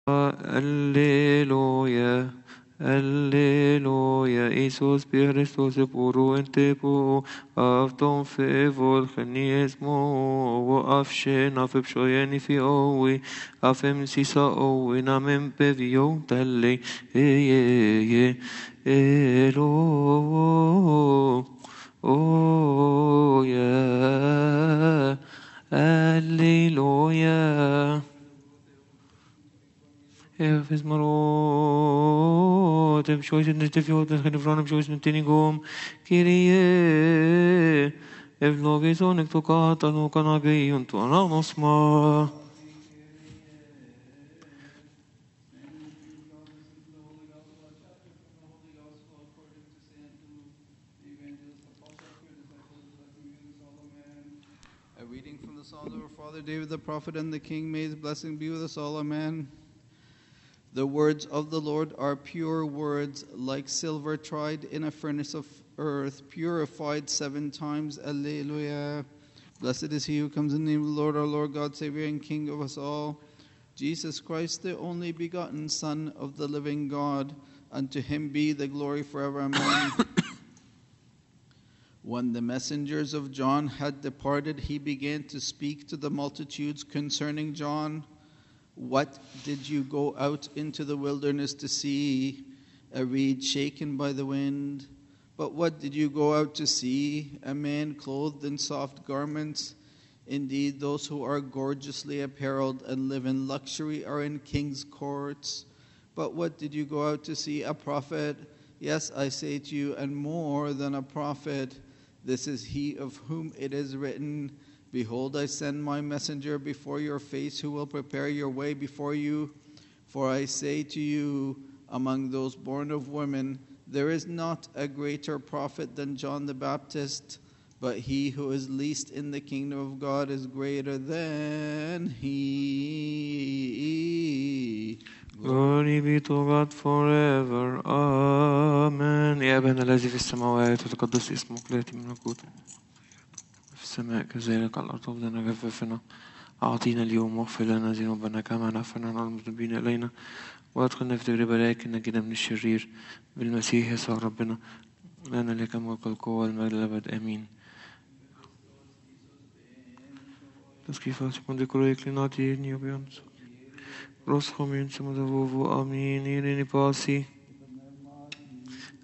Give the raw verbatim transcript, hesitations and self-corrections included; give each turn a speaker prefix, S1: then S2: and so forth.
S1: Alleluia, Alleluia, Iisus pe Hristos puru en tepu, av ton fevol cheniesmo, o afshen af pshoyeni fi owi, afem sisa owi namen pevio telle, eye, elo, oh yeah, Alleluia. Efes marot, em shois in de fiot, en genevron em shois in tinigom, Kyrie, eυλογήσον εκ το κάτανο καναγίον του ανάγνωσμα.
S2: A reading from the Psalms of our father David the prophet and the king. May his blessing be with us all. Amen. The words of the Lord are pure words, like silver tried in a furnace of earth, purified seven times. Alleluia. Blessed is he who comes in the name of the Lord, our Lord God, Savior and King of us all. Jesus Christ, the only begotten Son of the living God. Unto him be the glory forever. Amen. When the messengers of John had departed, he began to speak to the multitudes concerning John. What did you go out into the wilderness to see? A reed shaken by the wind? But what did you go out to see? A man clothed in soft garments? Indeed, those who are gorgeously apparelled and live in luxury are in king's courts. But what did you go out to see? A prophet? Yes, I say to you, and more than a prophet. This is he of whom it is written, Behold, I send my messenger before your face, who will prepare your way before you. For I say to you, among those born of women, there is not a greater prophet than John the Baptist, but he who is least in the kingdom of God is greater than he.
S1: Glory be to God forever. Amen. يا أبانا الذي في السماوات وتقدس اسمك ليأتي ملكوتك في السماء كذلك على الأرض. خبزنا كفافنا أعطينا اليوم واغفر لنا ذنوبنا كما نغفر لنا المذنبين إلينا وأدخلنا في تجربة لكن نجينا من الشرير بالمسيح يسوع ربنا لنا لك ملك القوة والمجد الأبد آمين. Das kifas von der Kolleginnati in Jobians. Roschomin zum Amin, in die Passi.